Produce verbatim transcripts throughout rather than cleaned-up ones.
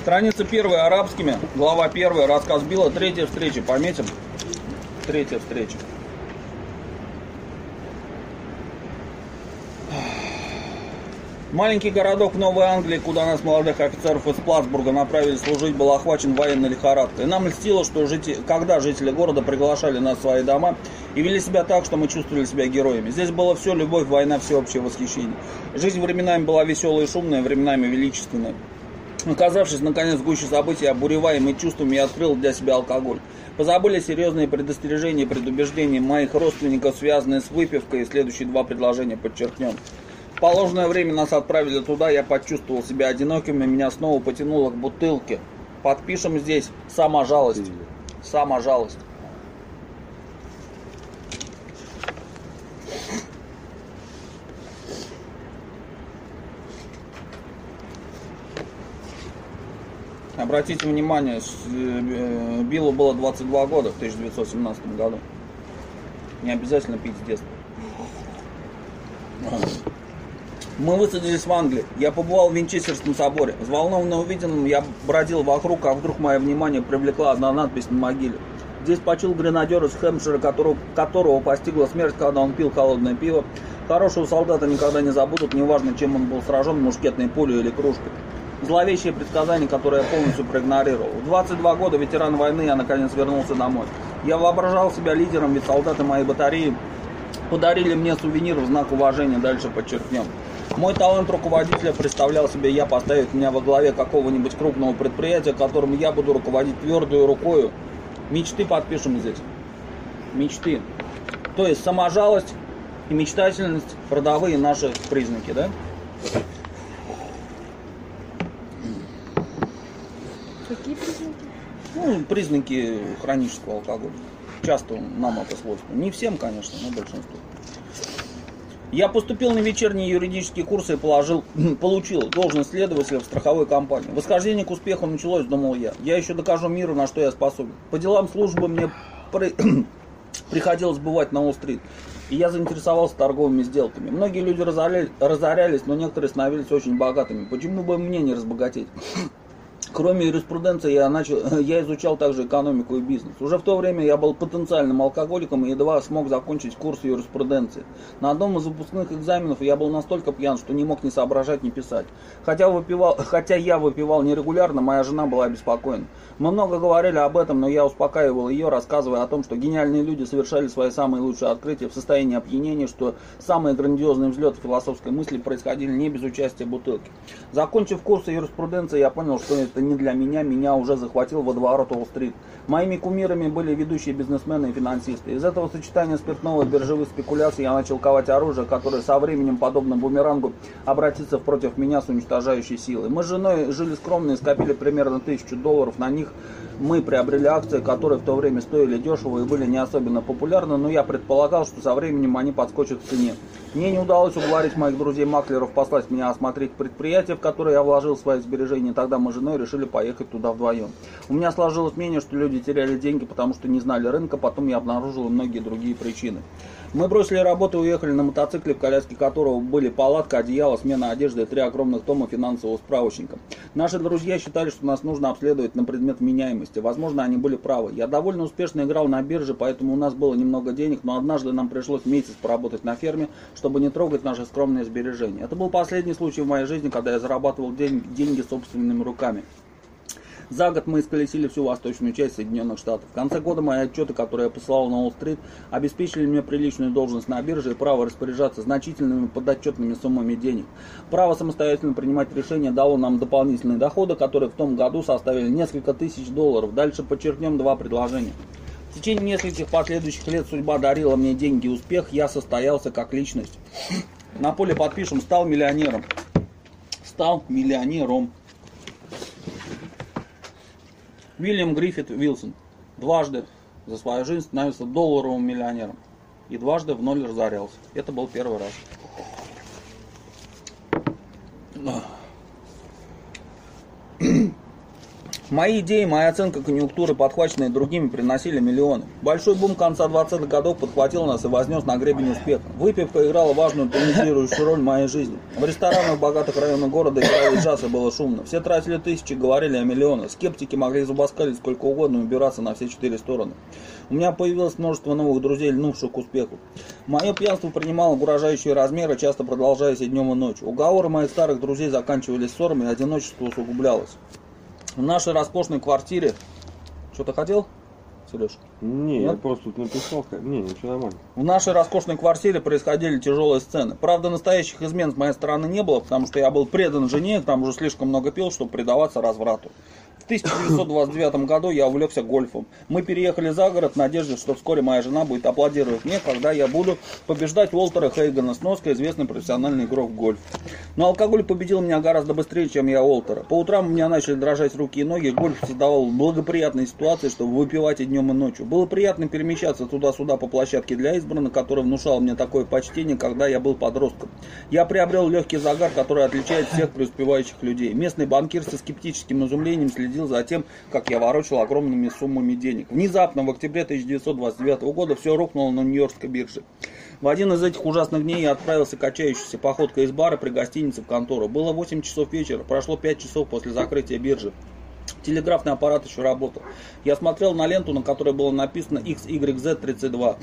Страница первая арабскими, глава первая, рассказ Билла, третья встреча. Пометим? Третья встреча. Маленький городок в Новой Англии, куда нас, молодых офицеров из Плацбурга, направили служить, был охвачен военной лихорадкой. И нам льстило, что жители, когда жители города приглашали нас в свои дома и вели себя так, что мы чувствовали себя героями. Здесь было все: любовь, война, всеобщее восхищение. Жизнь временами была веселая и шумная, временами величественная. Оказавшись, наконец, в гуще событий, обуреваемый чувствами, я открыл для себя алкоголь. Позабыли серьезные предостережения и предубеждения моих родственников, связанные с выпивкой, и следующие два предложения подчеркнем. В положенное время нас отправили туда, я почувствовал себя одиноким, и меня снова потянуло к бутылке. Подпишем здесь «Сама жалость». «Сама жалость». Обратите внимание, Биллу было двадцать два года в тысяча девятьсот семнадцатом году. Не обязательно пить с детства. Мы высадились в Англии. Я побывал в Винчестерском соборе. Взволнованно увиденным, я бродил вокруг, а вдруг мое внимание привлекла одна надпись на могиле. Здесь почил гренадер из Хэмпшира, которого, которого постигла смерть, когда он пил холодное пиво. Хорошего солдата никогда не забудут, неважно, чем он был сражен, мушкетной пулей или кружкой. Зловещее предсказание, которое я полностью проигнорировал. В двадцать два года ветеран войны я наконец вернулся домой. Я воображал себя лидером, ведь солдаты моей батареи подарили мне сувенир в знак уважения, дальше подчеркнем. Мой талант руководителя представлял себе я поставить меня во главе какого-нибудь крупного предприятия, которым я буду руководить твердой рукою. Мечты подпишем здесь. Мечты. То есть саможалость и мечтательность — родовые наши признаки, да? Какие признаки? Ну, признаки хронического алкоголя. Часто нам это свойственно. Не всем, конечно, но большинству. Я поступил на вечерние юридические курсы и положил, получил должность следователя в страховой компании. Восхождение к успеху началось, думал я. Я еще докажу миру, на что я способен. По делам службы мне при... приходилось бывать на Уолл-стрит. И я заинтересовался торговыми сделками. Многие люди разорялись, разорялись, но некоторые становились очень богатыми. Почему бы мне не разбогатеть? Кроме юриспруденции я, начал, я изучал также экономику и бизнес. Уже в то время я был потенциальным алкоголиком и едва смог закончить курс юриспруденции. На одном из выпускных экзаменов я был настолько пьян, что не мог ни соображать, ни писать. Хотя, выпивал, хотя я выпивал нерегулярно, моя жена была обеспокоена. Мы много говорили об этом, но я успокаивал ее, рассказывая о том, что гениальные люди совершали свои самые лучшие открытия в состоянии опьянения, что самые грандиозные взлеты философской мысли происходили не без участия бутылки. Закончив курсы юриспруденции, я понял, что это не для меня, меня уже захватил водоворот Уолл-стрит. Моими кумирами были ведущие бизнесмены и финансисты. Из этого сочетания спиртного и биржевых спекуляций я начал ковать оружие, которое со временем, подобно бумерангу, обратится против меня с уничтожающей силой. Мы с женой жили скромно и скопили примерно тысячу долларов. На них мы приобрели акции, которые в то время стоили дешево и были не особенно популярны, но я предполагал, что со временем они подскочат в цене. Мне не удалось уговорить моих друзей-маклеров послать меня осмотреть предприятие, в которое я вложил свои сбережения. Тогда мы с женой решили поехать туда вдвоем. У меня сложилось мнение, что люди теряли деньги, потому что не знали рынка, потом я обнаружил многие другие причины. Мы бросили работу и уехали на мотоцикле, в коляске которого были палатка, одеяло, смена одежды и три огромных тома финансового справочника. Наши друзья считали, что нас нужно обследовать на предмет меняемости. Возможно, они были правы. Я довольно успешно играл на бирже, поэтому у нас было немного денег, но однажды нам пришлось месяц поработать на ферме, чтобы не трогать наши скромные сбережения. Это был последний случай в моей жизни, когда я зарабатывал день, деньги собственными руками. За год мы исколесили всю восточную часть Соединенных Штатов. В конце года мои отчеты, которые я посылал на Уолл-стрит, обеспечили мне приличную должность на бирже и право распоряжаться значительными подотчетными суммами денег. Право самостоятельно принимать решения дало нам дополнительные доходы, которые в том году составили несколько тысяч долларов. Дальше подчеркнем два предложения. В течение нескольких последующих лет судьба дарила мне деньги и успех, я состоялся как личность. На поле подпишем: стал миллионером. Стал миллионером. Уильям Гриффит Уилсон дважды за свою жизнь становился долларовым миллионером и дважды в ноль разорялся. Это был первый раз. Мои идеи, моя оценка конъюнктуры, подхваченные другими, приносили миллионы. Большой бум конца двадцатых годов подхватил нас и вознес на гребень успеха. Выпивка играла важную тонизирующую роль в моей жизни. В ресторанах в богатых районах города играл джаз и было шумно. Все тратили тысячи, говорили о миллионах. Скептики могли зубоскалить сколько угодно и убираться на все четыре стороны. У меня появилось множество новых друзей, льнувших к успеху. Мое пьянство принимало угрожающие размеры, часто продолжаясь и днем, и ночью. Уговоры моих старых друзей заканчивались ссорами, и одиночество усугублялось. В нашей роскошной квартире... Что ты хотел, Сереж? Не, Нет? я просто тут написал. Не, ничего нормально. В нашей роскошной квартире происходили тяжелые сцены. Правда, настоящих измен с моей стороны не было, потому что я был предан жене, там уже слишком много пил, чтобы предаваться разврату. В тысяча девятьсот двадцать девятом году я увлекся гольфом. Мы переехали за город в надежде, что вскоре моя жена будет аплодировать мне, когда я буду побеждать Уолтера Хейгана, сноска, известный профессиональный игрок в гольф. Но алкоголь победил меня гораздо быстрее, чем я Уолтера. По утрам у меня начали дрожать руки и ноги, гольф создавал благоприятные ситуации, чтобы выпивать и днем, и ночью. Было приятно перемещаться туда-сюда по площадке для избранных, который внушал мне такое почтение, когда я был подростком. Я приобрел легкий загар, который отличает всех преуспевающих людей. Местный банкир со скептическим изумлением следил за тем, как я ворочал огромными суммами денег. Внезапно, в октябре тысяча девятьсот двадцать девятого года, все рухнуло на Нью-Йоркской бирже. В один из этих ужасных дней я отправился качающейся походкой из бара при гостинице в контору. Было восемь часов вечера, прошло пять часов после закрытия биржи. Телеграфный аппарат еще работал. Я смотрел на ленту, на которой было написано икс игрек зет тридцать два.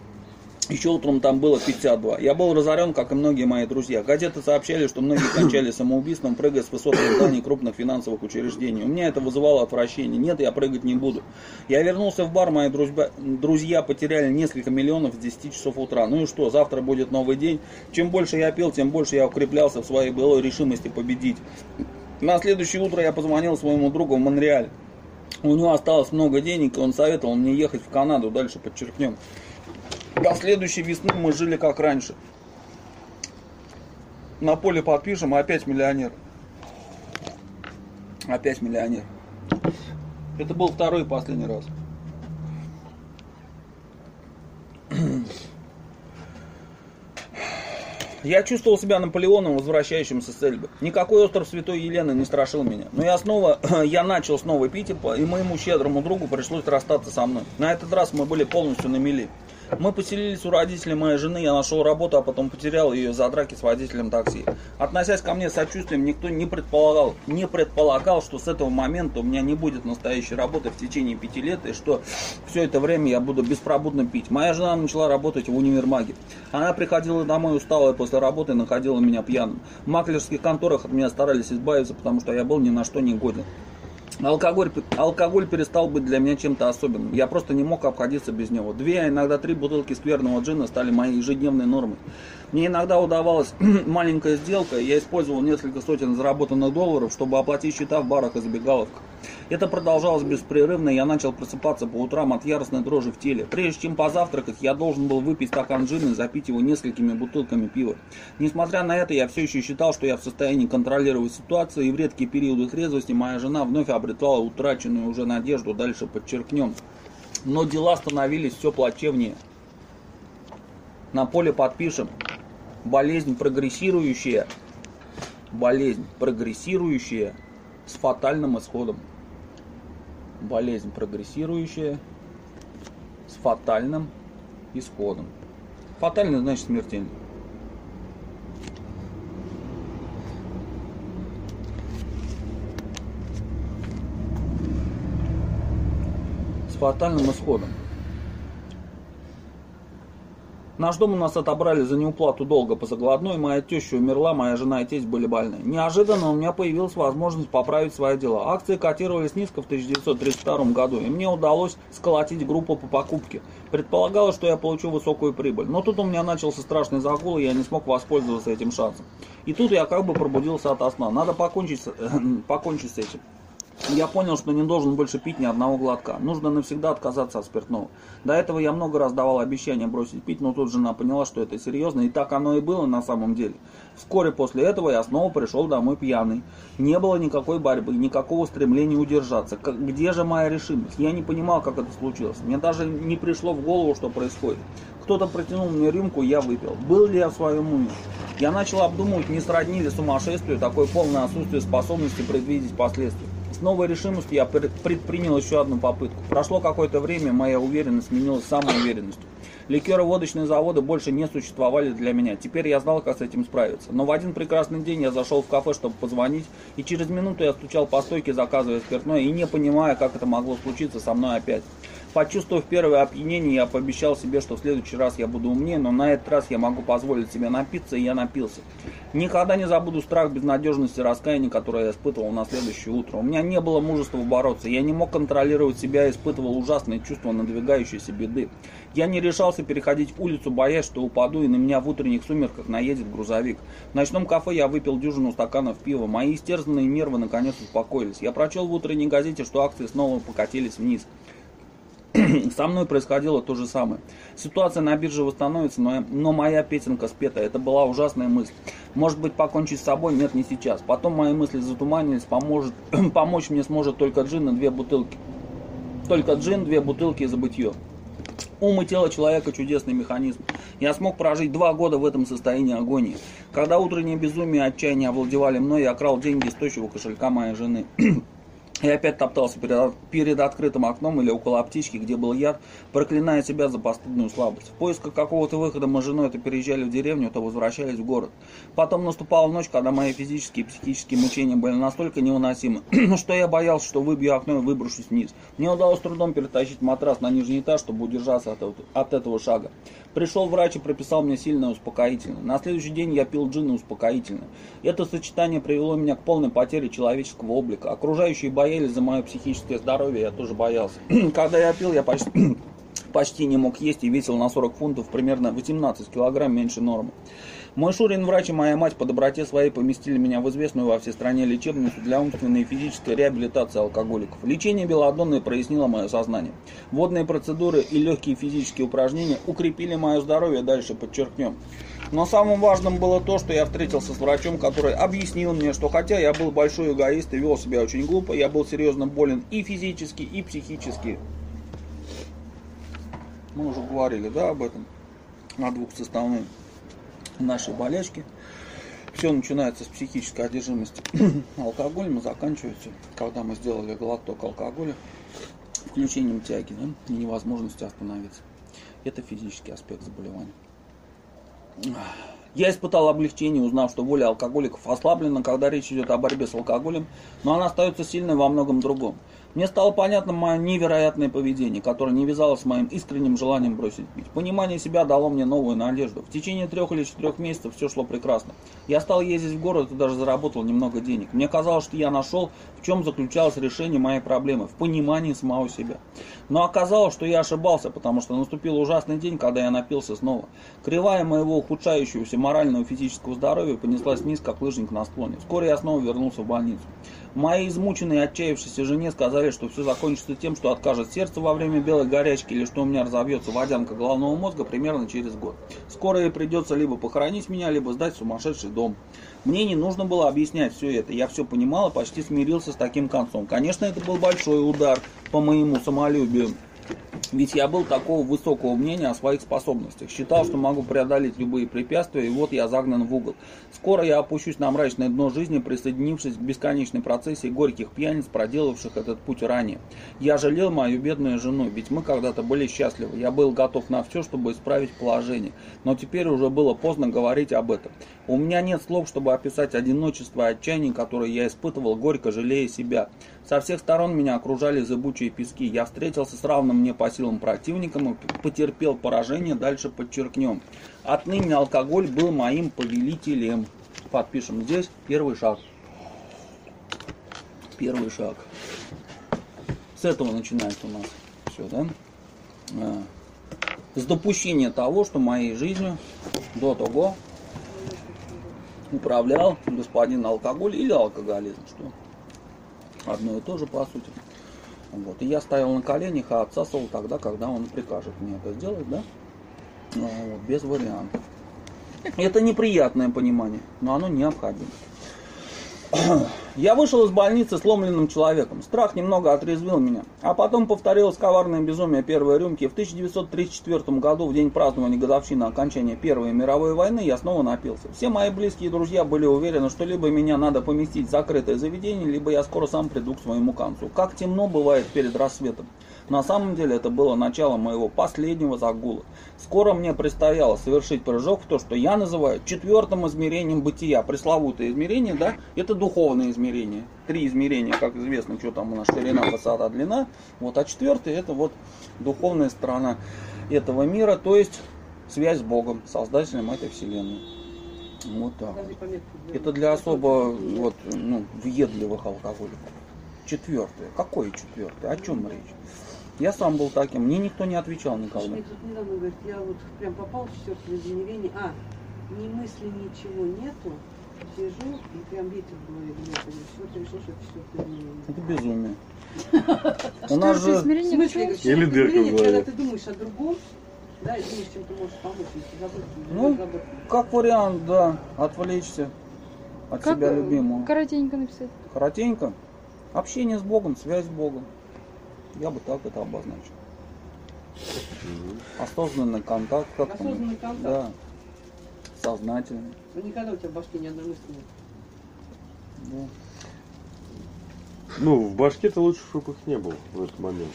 Еще утром там было пятьдесят два. Я был разорен, как и многие мои друзья. Газеты сообщали, что многие кончали самоубийством, прыгая с высоких зданий крупных финансовых учреждений. У меня это вызывало отвращение. Нет, я прыгать не буду. Я вернулся в бар, мои друзья, друзья потеряли несколько миллионов с десяти часов утра. Ну и что, завтра будет новый день. Чем больше я пил, тем больше я укреплялся в своей былой решимости победить. На следующее утро я позвонил своему другу в Монреаль. У него осталось много денег, и он советовал мне ехать в Канаду, дальше подчеркнем. До следующей весны мы жили как раньше. На поле подпишем, опять миллионер. Опять миллионер. Это был второй и последний раз. Я чувствовал себя Наполеоном, возвращающимся с Эльбы. Никакой остров Святой Елены не страшил меня. Но я снова, я начал снова пить, и моему щедрому другу пришлось расстаться со мной. На этот раз мы были полностью на мели. Мы поселились у родителей моей жены, я нашел работу, а потом потерял ее за драки с водителем такси. Относясь ко мне с сочувствием, никто не предполагал, не предполагал, что с этого момента у меня не будет настоящей работы в течение пяти лет, и что все это время я буду беспробудно пить. Моя жена начала работать в универмаге. Она приходила домой усталая после работы и находила меня пьяным. В маклерских конторах от меня старались избавиться, потому что я был ни на что не годен. Алкоголь, алкоголь перестал быть для меня чем-то особенным. Я просто не мог обходиться без него. Две, а иногда три бутылки скверного джина стали моей ежедневной нормой. Мне иногда удавалась маленькая сделка, и я использовал несколько сотен заработанных долларов, чтобы оплатить счета в барах и забегаловках. Это продолжалось беспрерывно, и я начал просыпаться по утрам от яростной дрожи в теле. Прежде чем позавтракать, я должен был выпить стакан джина и запить его несколькими бутылками пива. Несмотря на это, я все еще считал, что я в состоянии контролировать ситуацию, и в редкие периоды трезвости моя жена вновь обретала утраченную уже надежду, дальше подчеркнем. Но дела становились все плачевнее. На поле подпишем: болезнь прогрессирующая, болезнь прогрессирующая с фатальным исходом. Болезнь прогрессирующая с фатальным исходом. Фатальный значит смертельный. С фатальным исходом. Наш дом у нас отобрали за неуплату долга по закладной, моя теща умерла, моя жена и тесть были больны. Неожиданно у меня появилась возможность поправить свои дела. Акции котировались низко в тысяча девятьсот тридцать втором году, и мне удалось сколотить группу по покупке. Предполагалось, что я получу высокую прибыль, но тут у меня начался страшный загул, и я не смог воспользоваться этим шансом. И тут я как бы пробудился ото сна. Надо покончить с, покончить с этим. Я понял, что не должен больше пить ни одного глотка. Нужно навсегда отказаться от спиртного. До этого я много раз давал обещание бросить пить, но тут жена поняла, что это серьезно, и так оно и было на самом деле. Вскоре после этого я снова пришел домой пьяный. Не было никакой борьбы, никакого стремления удержаться. Где же моя решимость? Я не понимал, как это случилось. Мне даже не пришло в голову, что происходит. Кто-то протянул мне рюмку, и я выпил. Был ли я в своем уме? Я начал обдумывать, не сродни ли сумасшествию такое полное отсутствие способности предвидеть последствия. С новой решимостью я предпринял еще одну попытку. Прошло какое-то время, моя уверенность сменилась самоуверенностью. Ликероводочные заводы больше не существовали для меня. Теперь я знал, как с этим справиться. Но в один прекрасный день я зашел в кафе, чтобы позвонить, и через минуту я стучал по стойке, заказывая спиртное, и не понимая, как это могло случиться со мной опять. Почувствовав первое опьянение, я пообещал себе, что в следующий раз я буду умнее, но на этот раз я могу позволить себе напиться, и я напился. Никогда не забуду страх безнадежности и раскаяния, которое я испытывал на следующее утро. У меня не было мужества бороться, я не мог контролировать себя и испытывал ужасные чувства надвигающейся беды. Я не решался переходить улицу, боясь, что упаду, и на меня в утренних сумерках наедет грузовик. В ночном кафе я выпил дюжину стаканов пива. Мои истерзанные нервы наконец успокоились. Я прочел в утренней газете, что акции снова покатились вниз. Со мной происходило то же самое. Ситуация на бирже восстановится, но, но моя песенка спета. Это была ужасная мысль. Может быть, покончить с собой? Нет, не сейчас. Потом мои мысли затуманились. Поможет, помочь мне сможет только джин и две бутылки. Только джин, две бутылки и забытье. Ум и тело человека – чудесный механизм. Я смог прожить два года в этом состоянии агонии. Когда утреннее безумие и отчаяние овладевали мной, я крал деньги из тощего кошелька моей жены. Я опять топтался перед, перед открытым окном или около аптечки, где был яд, проклиная себя за постыдную слабость. В поисках какого-то выхода мы с женой то переезжали в деревню, то возвращались в город. Потом наступала ночь, когда мои физические и психические мучения были настолько невыносимы, что я боялся, что выбью окно и выброшусь вниз. Мне удалось с трудом перетащить матрас на нижний этаж, чтобы удержаться от, от этого шага. Пришел врач и прописал мне сильное успокоительное. На следующий день я пил джин и успокоительное. Это сочетание привело меня к полной потере человеческого облика. Окружающие боялись за мое психическое здоровье, я тоже боялся. Когда я пил, я почти, почти не мог есть и весил на сорок фунтов, примерно восемнадцать килограмм меньше нормы. Мой Шурин врач и моя мать по доброте своей поместили меня в известную во всей стране лечебницу для умственной и физической реабилитации алкоголиков. Лечение белладонной прояснило мое сознание. Водные процедуры и легкие физические упражнения укрепили мое здоровье, дальше подчеркнем. Но самым важным было то, что я встретился с врачом, который объяснил мне, что хотя я был большой эгоист и вел себя очень глупо, я был серьезно болен и физически, и психически. Мы уже говорили, да, об этом, о двух составных нашей болячки. Все начинается с психической одержимости алкоголем и заканчивается, когда мы сделали глоток алкоголя, включением тяги, да, и невозможности остановиться. Это физический аспект заболевания. Я испытал облегчение, узнав, что воля алкоголиков ослаблена, когда речь идет о борьбе с алкоголем, но она остается сильной во многом другом. Мне стало понятно мое невероятное поведение, которое не вязалось с моим искренним желанием бросить пить. Понимание себя дало мне новую надежду. В течение трех или четырех месяцев все шло прекрасно. Я стал ездить в город и даже заработал немного денег. Мне казалось, что я нашел, в чем заключалось решение моей проблемы, в понимании самого себя. Но оказалось, что я ошибался, потому что наступил ужасный день, когда я напился снова. Кривая моего ухудшающегося морального и физического здоровья понеслась вниз, как лыжник на склоне. Вскоре я снова вернулся в больницу. Моей измученной и отчаявшейся жене сказали, что все закончится тем, что откажет сердце во время белой горячки, или что у меня разовьется водянка головного мозга примерно через год. Скоро ей придется либо похоронить меня, либо сдать в сумасшедший дом. Мне не нужно было объяснять все это. Я все понимал и почти смирился с таким концом. Конечно, это был большой удар по моему самолюбию. Ведь я был такого высокого мнения о своих способностях. Считал, что могу преодолеть любые препятствия, и вот я загнан в угол. Скоро я опущусь на мрачное дно жизни, присоединившись к бесконечной процессии горьких пьяниц, проделавших этот путь ранее. Я жалел мою бедную жену, ведь мы когда-то были счастливы. Я был готов на все, чтобы исправить положение. Но теперь уже было поздно говорить об этом. У меня нет слов, чтобы описать одиночество и отчаяние, которое я испытывал, горько жалея себя. Со всех сторон меня окружали зыбучие пески. Я встретился с равным мне по силам противником и потерпел поражение. Дальше подчеркнем. Отныне алкоголь был моим повелителем. Подпишем здесь первый шаг. Первый шаг. С этого начинается у нас все, да? С допущения того, что моей жизнью до того управлял господин алкоголь или алкоголизм, что одно и то же по сути. Вот. И я стоял на коленях, а отсасывал тогда, когда он прикажет мне это сделать, да? Вот, без вариантов. Это неприятное понимание, но оно необходимо. Я вышел из больницы сломленным человеком. Страх немного отрезвил меня. А потом повторилось коварное безумие первой рюмки. В тысяча девятьсот тридцать четвёртом году, в день празднования годовщины окончания Первой мировой войны, я снова напился. Все мои близкие друзья были уверены, что либо меня надо поместить в закрытое заведение, либо я скоро сам приду к своему концу. Как темно бывает перед рассветом. На самом деле это было начало моего последнего загула. Скоро мне предстояло совершить прыжок в то, что я называю четвертым измерением бытия. Пресловутое измерение, да, это духовное измерение. Три измерения, как известно, что там у нас ширина, высота, длина. Вот, а четвертое это вот духовная сторона этого мира, то есть связь с Богом, создателем этой вселенной. Вот так. Это для особо вот, ну, въедливых алкоголиков. Четвертое. Какое четвертое? О чем речь? Я сам был таким, мне никто не отвечал никогда. Мне тут недавно говорит, я вот прям попал в четвертое измерение, а, ни мысли, ничего нету, сижу, и прям ветер в голове нет, четвертое решил, что это четвертое измерение. Это безумие. У нас же... измерение Или Или дырка в голове. когда ты думаешь о другом, да, и думаешь, чем ты можешь помочь, если забыть. Ну, как вариант, да, отвлечься от Как себя любимого. коротенько написать? Коротенько. Общение с Богом, связь с Богом. Я бы так это обозначил. Осознанный контакт. Как Осознанный контакт? Да. Сознательный. Но никогда у тебя в башке ни одной мысли нет. Да. Ну, в башке-то лучше, чтобы их не было в этот момент.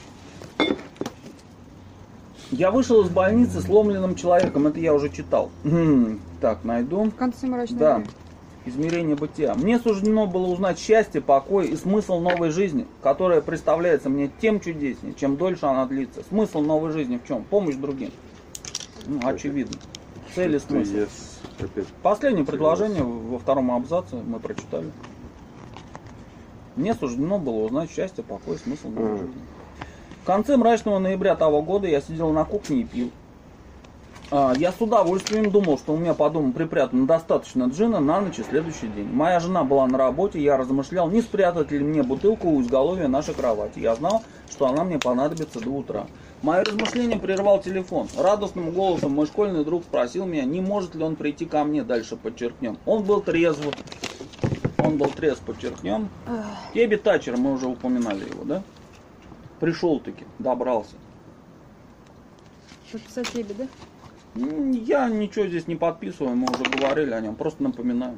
Я вышел из больницы сломленным человеком. Это я уже читал. Так, найду. В конце мрачного Да. мира. Измерение бытия. Мне суждено было узнать счастье, покой и смысл новой жизни, которая представляется мне тем чудеснее, чем дольше она длится. Смысл новой жизни в чем? Помощь другим. Ну, очевидно. Цель и смысл. Yes. Опять. Последнее предложение во втором абзаце мы прочитали. Мне суждено было узнать счастье, покой и смысл новой Ага. жизни. В конце мрачного ноября того года я сидел на кухне и пил. А, Я с удовольствием думал, что у меня по дому припрятано достаточно джина на ночь и следующий день. Моя жена была на работе, я размышлял, не спрятать ли мне бутылку у изголовья нашей кровати. Я знал, что она мне понадобится до утра. Мои размышления прервал телефон. Радостным голосом мой школьный друг спросил меня, не может ли он прийти ко мне, дальше подчеркнем. Он был трезв. Он был трезв, подчеркнем. Теби Тачер, мы уже упоминали его, да? Пришел-таки, добрался. Подписать тебе, да? Я ничего здесь не подписываю, мы уже говорили о нем, просто напоминаю.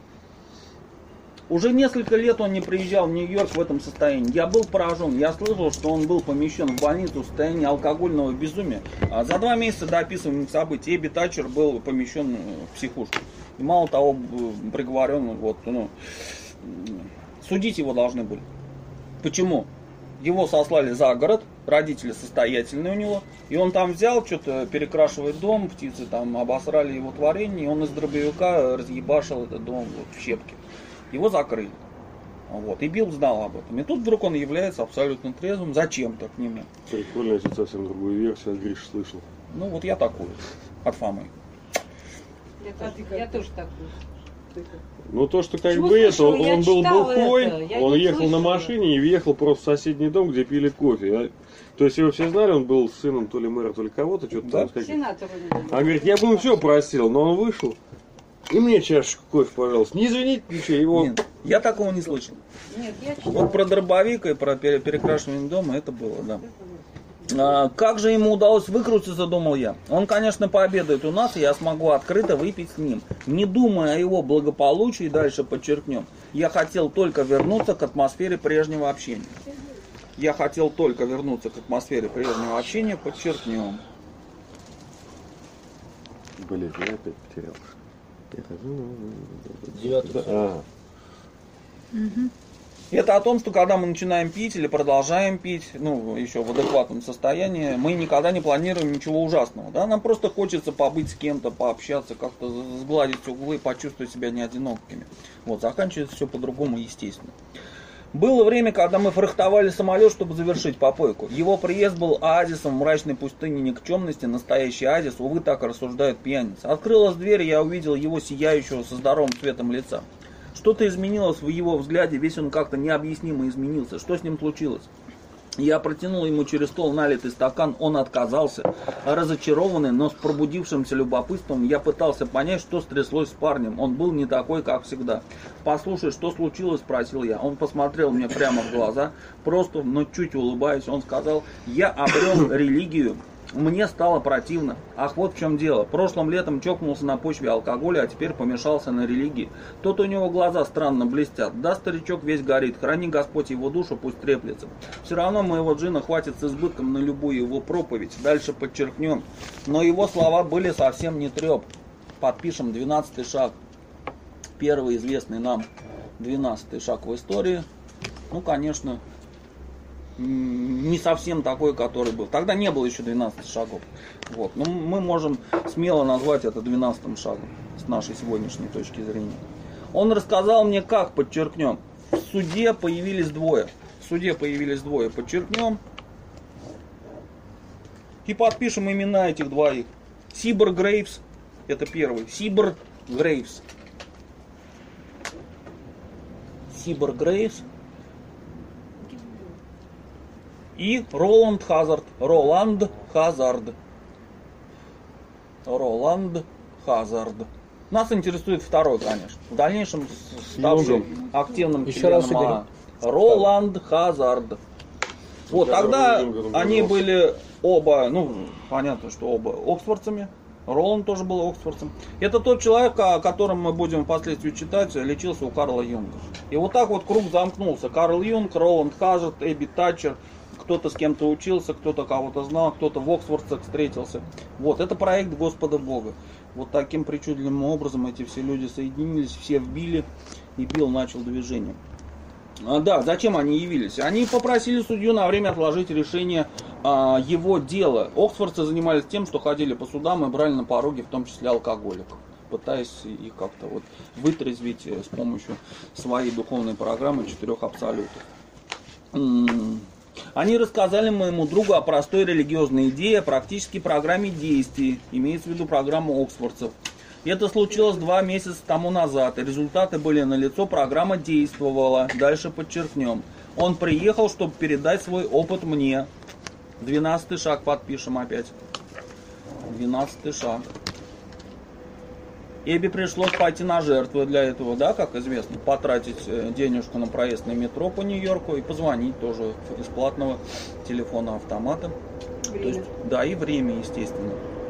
Уже несколько лет он не приезжал в Нью-Йорк в этом состоянии. Я был поражен, я слышал, что он был помещен в больницу в состоянии алкогольного безумия. А за два месяца до описываемых событий Эбби Тачер был помещен в психушку. И мало того, приговорен, вот, ну, судить его должны были. Почему? Его сослали за город, родители состоятельные у него, и он там взял, что-то перекрашивает дом, птицы там обосрали его творение, и он из дробовика разъебашил этот дом вот, в щепки. Его закрыли. Вот. И Билл знал об этом. И тут вдруг он является абсолютно трезвым, зачем-то к нему. Прикольно, я тут совсем другую версию от Гриши слышал. Ну вот я такой, от Фомы. Я, тоже, я тоже такой. Ну то, что как Почему бы это, слышала? Я он был читала бухой, это, я он не ехал на слышала. машине и въехал просто в соседний дом, где пили кофе. А- То есть его все знали, он был сыном то ли мэра, то ли кого-то, что-то Да? там. с каким- Сенатор. А говорит, я бы ему все просил, но он вышел. И мне чашечку кофе, пожалуйста. Не извините, ничего, его... Нет, я такого не слышал. Нет, я читала. Вот про дробовик и про пере- перекрашивание дома это было, да. А, как же ему удалось выкрутиться, думал я. Он, конечно, пообедает у нас, и я смогу открыто выпить с ним. Не думая о его благополучии, дальше подчеркнем, я хотел только вернуться к атмосфере прежнего общения. Я хотел только вернуться к атмосфере прежнего общения, подчеркнем. Блин, я опять потерял. Девятый. А, Это о том, что когда мы начинаем пить или продолжаем пить, ну, еще в адекватном состоянии, мы никогда не планируем ничего ужасного. Да? Нам просто хочется побыть с кем-то, пообщаться, как-то сгладить углы, почувствовать себя не одинокими. Вот, заканчивается все по-другому, естественно. Было время, когда мы фрахтовали самолет, чтобы завершить попойку. Его приезд был оазисом в мрачной пустыне никчемности, настоящий оазис, увы, так рассуждают пьяницы. Открылась дверь, и я увидел его сияющего со здоровым цветом лица. Что-то изменилось в его взгляде, весь он как-то необъяснимо изменился. Что с ним случилось? Я протянул ему через стол налитый стакан, он отказался. Разочарованный, но с пробудившимся любопытством, я пытался понять, что стряслось с парнем. Он был не такой, как всегда. «Послушай, что случилось?» – спросил я. Он посмотрел мне прямо в глаза, просто, но чуть улыбаясь, он сказал: «Я обрел религию». Мне стало противно. Ах, вот в чем дело. Прошлым летом чокнулся на почве алкоголя, а теперь помешался на религии. Тут у него глаза странно блестят. Да, старичок весь горит. Храни Господь его душу, пусть треплется. Все равно моего джина хватит с избытком на любую его проповедь. Дальше подчеркнем. Но его слова были совсем не треп. Подпишем двенадцатый шаг. Первый известный нам двенадцатый шаг в истории. Ну, конечно, не совсем такой, который был. Тогда не было еще двенадцати шагов. Вот. Но мы можем смело назвать это двенадцатым шагом с нашей сегодняшней точки зрения. Он рассказал мне, как, подчеркнем. В суде появились двое. В суде появились двое, подчеркнем. И подпишем имена этих двоих. Сибор Грейвс, это первый. Сибор Грейвс. Сибор Грейвс. И Роланд Хазард. Роланд Хазард. Роланд Хазард. Нас интересует второй, конечно. В дальнейшем ставший активным Еще раз членом АА. Роланд Хазард. Вот, тогда они были оба, ну, понятно, что оба оксфордцами. Роланд тоже был оксфордцем. Это тот человек, о котором мы будем впоследствии читать, лечился у Карла Юнга. И вот так вот круг замкнулся. Карл Юнг, Роланд Хазард, Эбби Татчер. Кто-то с кем-то учился, кто-то кого-то знал, кто-то в Оксфордцах встретился. Вот, это проект Господа Бога. Вот таким причудливым образом эти все люди соединились, все вбили, и Билл начал движение. А, да, зачем они явились? Они попросили судью на время отложить решение а, его дела. Оксфордцы занимались тем, что ходили по судам и брали на пороге, в том числе алкоголиков, пытаясь их как-то вот вытрезвить с помощью своей духовной программы четырех абсолютов. Они рассказали моему другу о простой религиозной идее, о практической программе действий, имеется в виду программу оксфордцев. Это случилось два месяца тому назад, и результаты были налицо, программа действовала. Дальше подчеркнем. Он приехал, чтобы передать свой опыт мне. Двенадцатый шаг подпишем опять. Двенадцатый шаг. Эбби пришлось пойти на жертвы для этого, да, как известно, потратить денежку на проезд на метро по Нью-Йорку и позвонить тоже из платного телефона-автомата. То есть, да, и время, естественно.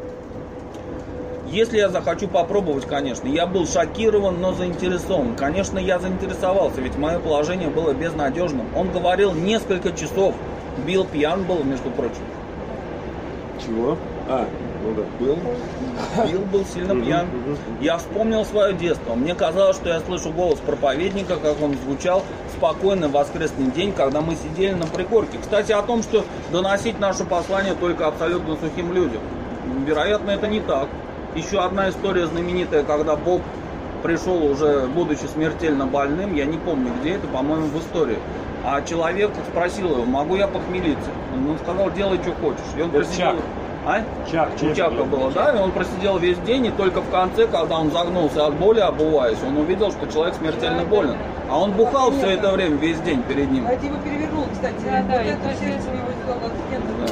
Если я захочу попробовать, конечно, я был шокирован, но заинтересован. Конечно, я заинтересовался, ведь мое положение было безнадежным. Он говорил несколько часов. Билл пьян был, между прочим. Чего? А, ну да. Был. Билл был сильно пьян. Я вспомнил свое детство. Мне казалось, что я слышу голос проповедника, как он звучал в спокойный воскресный день, когда мы сидели на пригорке. Кстати, о том, что доносить наше послание только абсолютно сухим людям. Вероятно, это не так. Еще одна история знаменитая, когда Боб пришел уже, будучи смертельно больным, я не помню где это, по-моему, в истории. А человек спросил его, могу я похмелиться? Он сказал, делай, что хочешь. И он просидел... А? Чак, У Чака было, да? И он просидел весь день, и только в конце, когда он загнулся от боли, обуваясь, он увидел, что человек смертельно болен. А он бухал все это время, весь день перед ним. А это его перевернул, кстати. Да, да, вот и эту после серию этого его сделал ассистентом.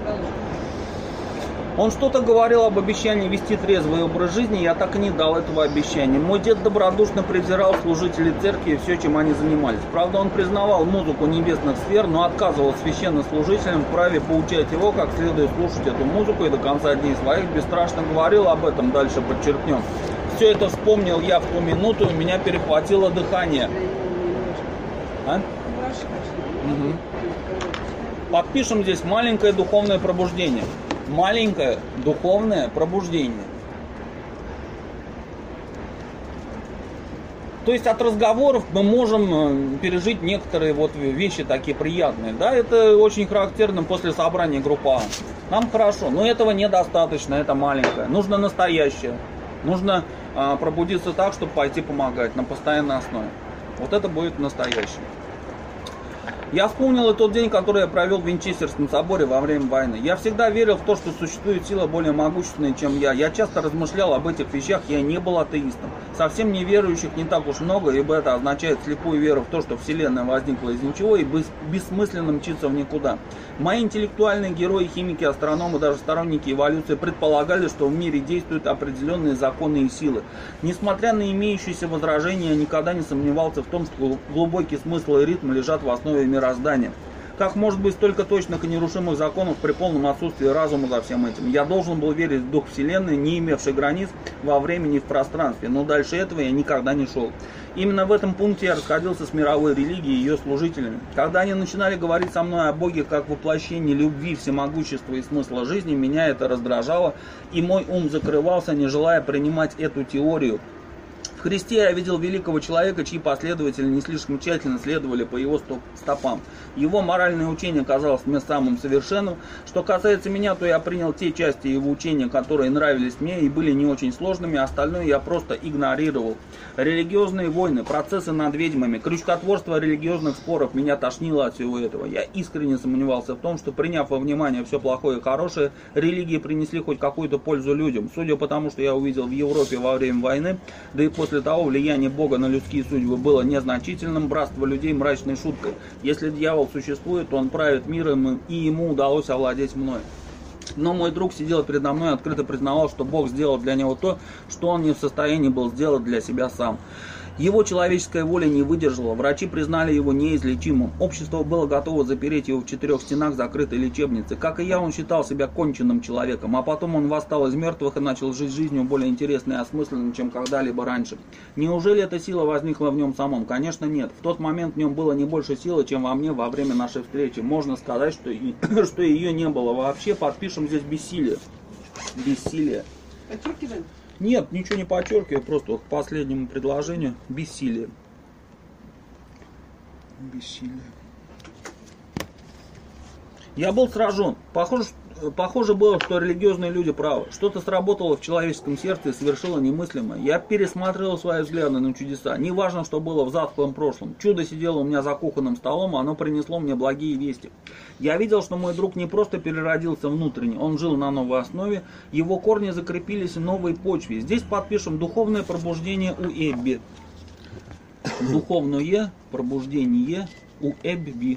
Он что-то говорил об обещании вести трезвый образ жизни, я так и не дал этого обещания. Мой дед добродушно презирал служителей церкви и все, чем они занимались. Правда, он признавал музыку небесных сфер, но отказывал священнослужителям в праве поучать его, как следует слушать эту музыку, и до конца дней своих бесстрашно говорил об этом, дальше подчеркнем. Все это вспомнил я в ту минуту, и меня перехватило дыхание. А? Угу. Подпишем здесь маленькое духовное пробуждение. Маленькое духовное пробуждение. То есть от разговоров мы можем пережить некоторые вот вещи такие приятные. Да, это очень характерно после собрания группы А. Нам хорошо, но этого недостаточно, это маленькое. Нужно настоящее. Нужно а, пробудиться так, чтобы пойти помогать на постоянной основе. Вот это будет настоящее. Я вспомнил и тот день, который я провел в Винчестерском соборе во время войны. Я всегда верил в то, что существует сила более могущественная, чем я. Я часто размышлял об этих вещах, я не был атеистом. Совсем неверующих не так уж много, ибо это означает слепую веру в то, что Вселенная возникла из ничего и бессмысленно мчится в никуда. Мои интеллектуальные герои, химики, астрономы, даже сторонники эволюции предполагали, что в мире действуют определенные законы и силы. Несмотря на имеющиеся возражения, я никогда не сомневался в том, что глубокий смысл и ритм лежат в основе мироздания. Как может быть столько точных и нерушимых законов при полном отсутствии разума за всем этим? Я должен был верить в дух Вселенной, не имевший границ во времени и в пространстве, но дальше этого я никогда не шел. Именно в этом пункте я расходился с мировой религией и ее служителями. Когда они начинали говорить со мной о Боге как воплощении любви, всемогущества и смысла жизни, меня это раздражало, и мой ум закрывался, не желая принимать эту теорию. В Христе я видел великого человека, чьи последователи не слишком тщательно следовали по его стопам. Его моральное учение казалось мне самым совершенным. Что касается меня, то я принял те части его учения, которые нравились мне и были не очень сложными, остальное я просто игнорировал. Религиозные войны, процессы над ведьмами, крючкотворство религиозных споров меня тошнило от всего этого. Я искренне сомневался в том, что, приняв во внимание все плохое и хорошее, религии принесли хоть какую-то пользу людям. Судя по тому, что я увидел в Европе во время войны, да и после того влияние Бога на людские судьбы было незначительным, братство людей мрачной шуткой. Если дьявол существует, то он правит миром, и ему удалось овладеть мной. Но мой друг сидел передо мной и открыто признавал, что Бог сделал для него то, что он не в состоянии был сделать для себя сам. Его человеческая воля не выдержала, врачи признали его неизлечимым. Общество было готово запереть его в четырех стенах закрытой лечебницы. Как и я, он считал себя конченным человеком, а потом он восстал из мертвых и начал жить жизнью более интересной и осмысленной, чем когда-либо раньше. Неужели эта сила возникла в нем самом? Конечно, нет. В тот момент в нем было не больше силы, чем во мне во время нашей встречи. Можно сказать, что, и, что ее не было вообще. Подпишем здесь бессилие. Бессилие. Подчеркиваем? Нет, ничего не подчеркиваю, просто вот к последнему предложению. Бессилие. Бессилие. Я был сражен. Похоже, похоже было, что религиозные люди правы. Что-то сработало в человеческом сердце и совершило немыслимое. Я пересматривал свои взгляды на чудеса. Неважно, что было в затхлом прошлом. Чудо сидело у меня за кухонным столом, а оно принесло мне благие вести. Я видел, что мой друг не просто переродился внутренне, он жил на новой основе, его корни закрепились в новой почве. Здесь подпишем духовное пробуждение у Эбби. Духовное пробуждение у Эбби.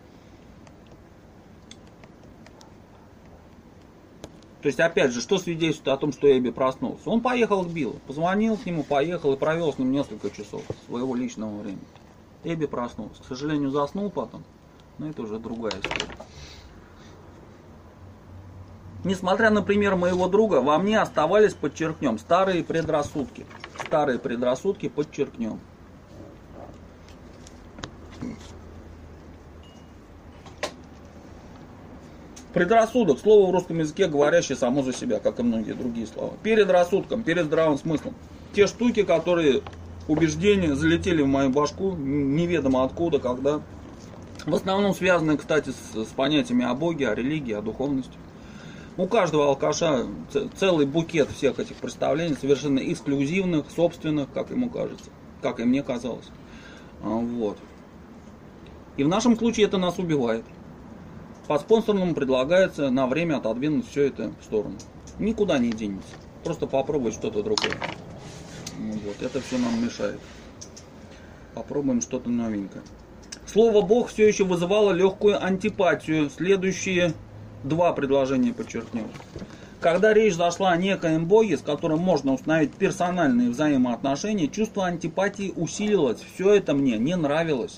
То есть, опять же, что свидетельствует о том, что Эбби проснулся? Он поехал к Биллу, позвонил к нему, поехал и провел с ним несколько часов своего личного времени. Эбби проснулся. К сожалению, заснул потом, но это уже другая история. Несмотря на пример моего друга, во мне оставались, подчеркнем, старые предрассудки. Старые предрассудки подчеркнем. Предрассудок, слово в русском языке, говорящее само за себя, как и многие другие слова. Перед рассудком, перед здравым смыслом. Те штуки, которые, убеждения, залетели в мою башку, неведомо откуда, когда. В основном связаны, кстати, с, с понятиями о Боге, о религии, о духовности. У каждого алкаша целый букет всех этих представлений, совершенно эксклюзивных, собственных, как ему кажется, как и мне казалось. Вот. И в нашем случае это нас убивает. По спонсорному предлагается на время отодвинуть все это в сторону. Никуда не денется. Просто попробовать что-то другое. Вот. Это все нам мешает. Попробуем что-то новенькое. Слово Бог все еще вызывало легкую антипатию. Следующие два предложения подчеркнем. Когда речь зашла о некоем Боге, с которым можно установить персональные взаимоотношения, чувство антипатии усилилось. Все это мне не нравилось.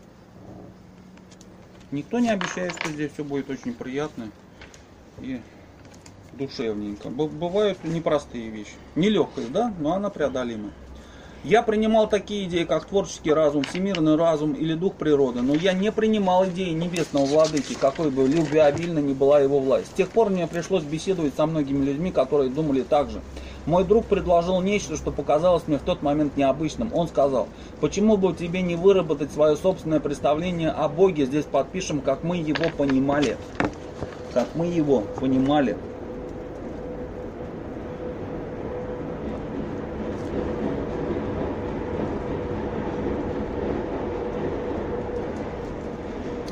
Никто не обещает, что здесь все будет очень приятно и душевненько. Бывают непростые вещи. Нелегкость, да, но она преодолима. Я принимал такие идеи, как творческий разум, всемирный разум или дух природы, но я не принимал идеи небесного владыки, какой бы любвеобильна ни была его власть. С тех пор мне пришлось беседовать со многими людьми, которые думали так же. Мой друг предложил нечто, что показалось мне в тот момент необычным. Он сказал: почему бы тебе не выработать свое собственное представление о Боге? Здесь подпишем, как мы его понимали. Как мы его понимали.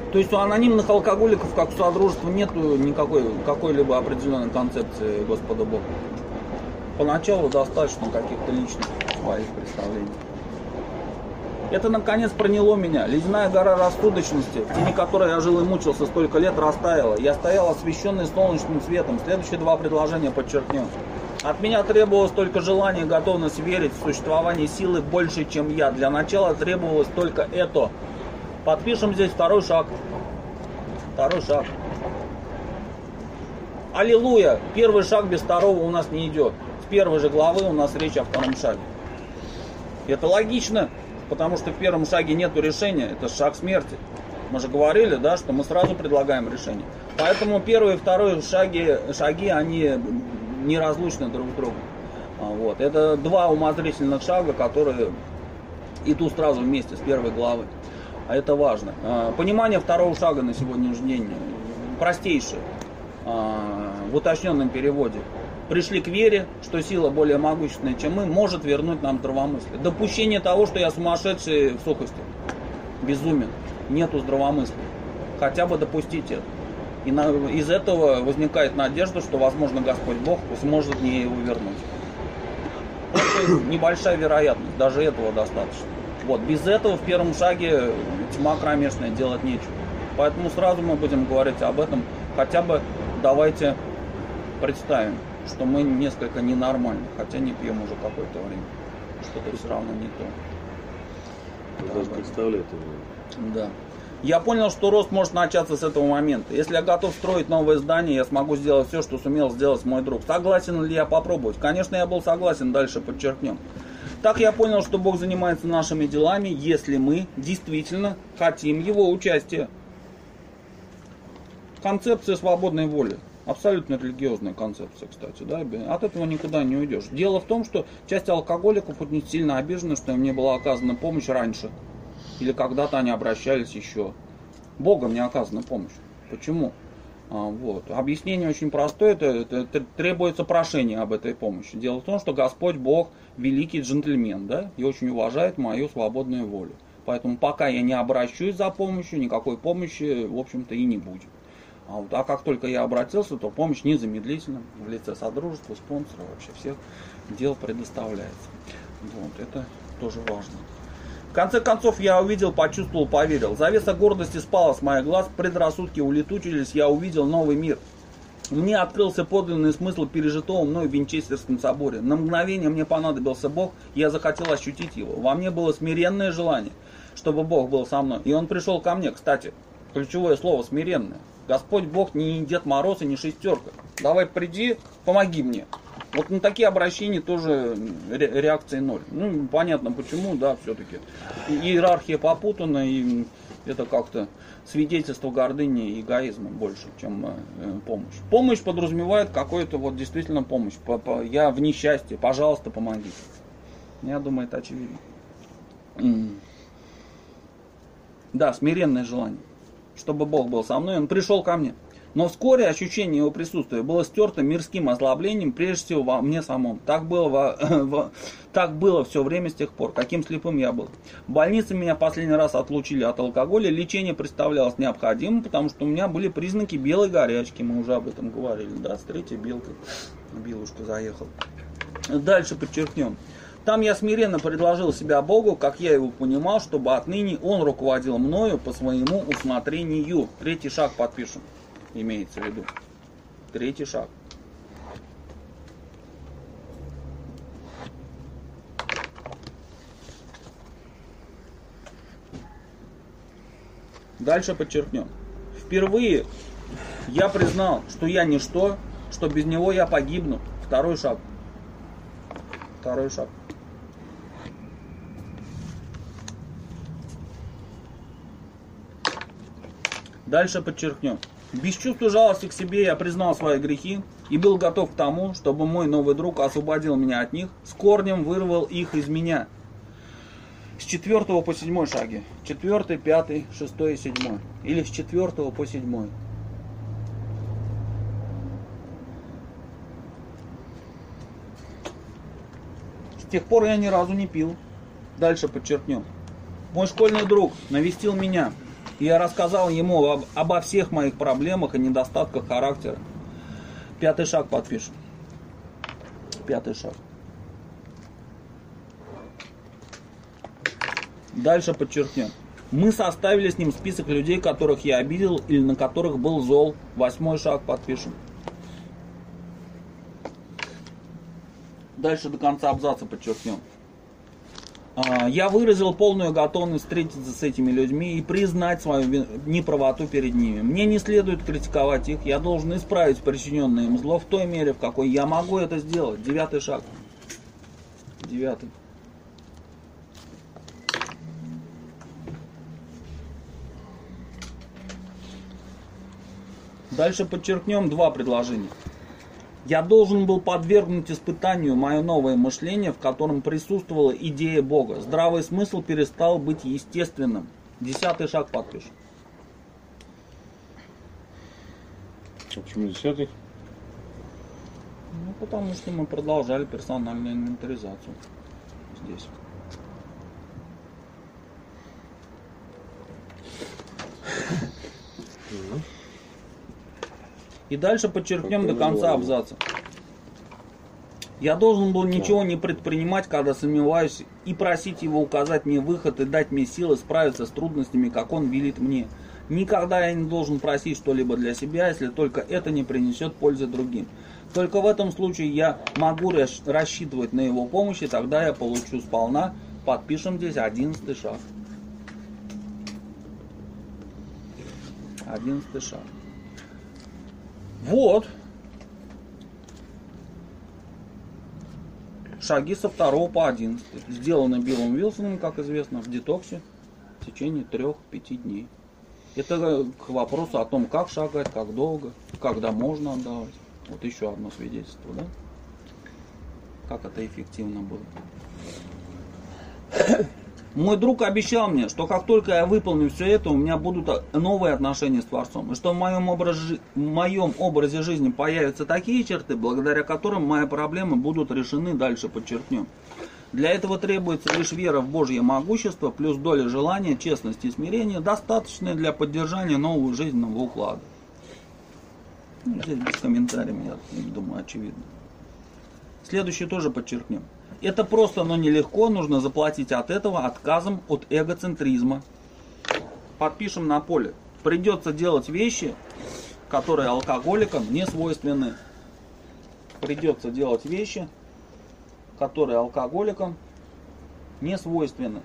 То есть у анонимных алкоголиков, как у Содружества, нету никакой какой-либо определенной концепции Господа Бога. Поначалу достаточно каких-то личных своих представлений. Это наконец проняло меня. Ледяная гора рассудочности, в тени которой я жил и мучился столько лет, растаяла. Я стоял освещенный солнечным светом. Следующие два предложения подчеркнем. От меня требовалось только желание и готовность верить в существование силы больше, чем я. Для начала требовалось только это. Подпишем здесь второй шаг. Второй шаг. Аллилуйя! Первый шаг без второго у нас не идет. С первой же главы у нас речь о втором шаге. Это логично, потому что в первом шаге нету решения. Это шаг смерти. Мы же говорили, да, что мы сразу предлагаем решение. Поэтому первый и второй шаги, шаги они неразлучны друг с другом. Вот. Это два умозрительных шага, которые идут сразу вместе с первой главы. А это важно. Понимание второго шага на сегодняшний день простейшее. В уточненном переводе. Пришли к вере, что сила более могущественная, чем мы, может вернуть нам здравомыслие. Допущение того, что я сумасшедший в сухости, безумен, нету здравомыслия. Хотя бы допустить это. И на, из этого возникает надежда, что, возможно, Господь Бог сможет мне его вернуть. Это небольшая вероятность, даже этого достаточно. Вот, без этого в первом шаге тьма кромешная, делать нечего. Поэтому сразу мы будем говорить об этом. Хотя бы давайте представим, что мы несколько ненормальны, хотя не пьем уже какое-то время. Что-то все равно не то. Даже представлять его. Да. Я понял, что рост может начаться с этого момента. Если я готов строить новое здание, я смогу сделать все, что сумел сделать мой друг. Согласен ли я попробовать? Конечно, я был согласен, дальше подчеркнем. Так я понял, что Бог занимается нашими делами, если мы действительно хотим Его участия. Концепция свободной воли. Абсолютно религиозная концепция, кстати. Да? От этого никуда не уйдешь. Дело в том, что часть алкоголиков хоть не сильно обижена, что им не была оказана помощь раньше. Или когда-то они обращались еще. Богом не оказана помощь. Почему? А, вот. Объяснение очень простое. Это, это, это требуется прошение об этой помощи. Дело в том, что Господь Бог великий джентльмен, да, и очень уважает мою свободную волю. Поэтому пока я не обращусь за помощью, никакой помощи, в общем-то, и не будет. А, вот, а как только я обратился, то помощь незамедлительно в лице содружества, спонсора, вообще всех дел предоставляется. Вот. Это тоже важно. В конце концов, я увидел, почувствовал, поверил. Завеса гордости спала с моих глаз, предрассудки улетучились, я увидел новый мир. Мне открылся подлинный смысл пережитого мной в Винчестерском соборе. На мгновение мне понадобился Бог, и я захотел ощутить Его. Во мне было смиренное желание, чтобы Бог был со мной. И Он пришел ко мне, кстати, ключевое слово смиренное. Господь Бог не Дед Мороз и не шестерка. Давай приди, помоги мне. Вот на такие обращения тоже реакции ноль. Ну, понятно почему, да, все-таки. Иерархия попутана, и это как-то свидетельство гордыни и эгоизма больше, чем э, помощь. Помощь подразумевает какую-то вот действительно помощь. Я в несчастье, пожалуйста, помогите. Я думаю, это очевидно. Да, смиренное желание, чтобы Бог был со мной, Он пришел ко мне. Но вскоре ощущение Его присутствия было стерто мирским озлоблением, прежде всего во мне самом. Так было, во, во, так было все время с тех пор, каким слепым я был. В больнице меня последний раз отлучили от алкоголя, лечение представлялось необходимым, потому что у меня были признаки белой горячки, мы уже об этом говорили, да, с третьей белкой, Билушка заехал. Дальше подчеркнем. Там я смиренно предложил себя Богу, как я его понимал, чтобы отныне Он руководил мною по своему усмотрению. Третий шаг подпишем. Имеется в виду. Третий шаг. Дальше подчеркнем. Впервые я признал, что я ничто, что без него я погибну. Второй шаг. Второй шаг. Дальше подчеркнем. Без чувства жалости к себе я признал свои грехи и был готов к тому, чтобы мой новый друг освободил меня от них, с корнем вырвал их из меня. С четвертого по седьмой шаги. Четвертый, пятый, шестой и седьмой. Или с четвертого по седьмой. С тех пор я ни разу не пил. Дальше подчеркнем. Мой школьный друг навестил меня И я рассказал ему об, обо всех моих проблемах и недостатках характера. Пятый шаг подпишем. Пятый шаг. Дальше подчеркнем. Мы составили с ним список людей, которых я обидел или на которых был зол. Восьмой шаг подпишем. Дальше до конца абзаца подчеркнем. Я выразил полную готовность встретиться с этими людьми и признать свою неправоту перед ними. Мне не следует критиковать их, я должен исправить причиненное им зло в той мере, в какой я могу это сделать. Девятый шаг. Девятый. Дальше подчеркнем два предложения. Я должен был подвергнуть испытанию мое новое мышление, в котором присутствовала идея Бога. Здравый смысл перестал быть естественным. Десятый шаг подпишем. А почему десятый? Ну, потому что мы продолжали персональную инвентаризацию здесь. И дальше подчеркнем до конца абзаца. Я должен был ничего не предпринимать, когда сомневаюсь, и просить его указать мне выход и дать мне силы справиться с трудностями, как он велит мне. Никогда я не должен просить что-либо для себя, если только это не принесет пользы другим. Только в этом случае я могу рассчитывать на его помощь, и тогда я получу сполна. Подпишем здесь одиннадцатый шаг. Одиннадцатый шаг. Вот. Шаги со второго по одиннадцатый. Сделаны Биллом Уилсоном, как известно, в детоксе в течение трех-пяти дней. Это к вопросу о том, как шагать, как долго, когда можно отдавать. Вот еще одно свидетельство, да? Как это эффективно было. Мой друг обещал мне, что как только я выполню все это, у меня будут новые отношения с Творцом. И что в моем, образе, в моем образе жизни появятся такие черты, благодаря которым мои проблемы будут решены, дальше подчеркнем. Для этого требуется лишь вера в Божье могущество, плюс доля желания, честности и смирения, достаточная для поддержания нового жизненного уклада. Ну, здесь без комментариев, я думаю, очевидно. Следующее тоже подчеркнем. Это просто, но нелегко, нужно заплатить от этого отказом от эгоцентризма. Подпишем на поле. Придется делать вещи, которые алкоголикам не свойственны. Придется делать вещи, которые алкоголикам не свойственны.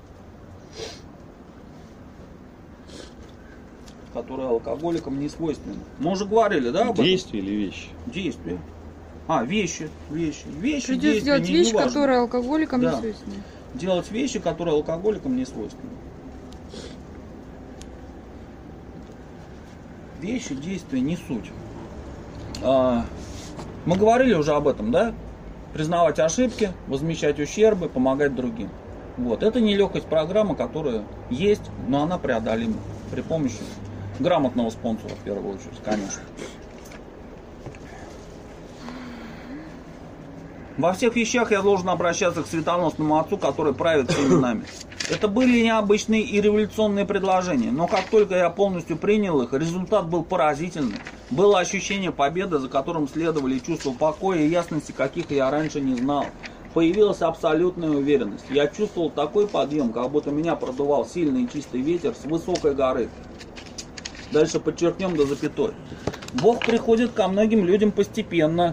Которые алкоголикам не свойственны. Мы уже говорили, да, об этом? Действие или вещи? Действие. А, вещи, вещи, вещи, Придется делать не, вещи, не которые алкоголикам да. не свойственны. Делать вещи, которые алкоголикам не свойственны. Вещи, действия, не суть. А, мы говорили уже об этом, да? Признавать ошибки, возмещать ущербы, помогать другим. Вот. Это нелегкость программы, которая есть, но она преодолима при помощи грамотного спонсора, в первую очередь, конечно. Во всех вещах я должен обращаться к светоносному отцу, который правит всеми нами. Это были необычные и революционные предложения, но как только я полностью принял их, результат был поразительный. Было ощущение победы, за которым следовали чувства покоя и ясности, каких я раньше не знал. Появилась абсолютная уверенность. Я чувствовал такой подъем, как будто меня продувал сильный и чистый ветер с высокой горы. Дальше подчеркнем до запятой. Бог приходит ко многим людям постепенно.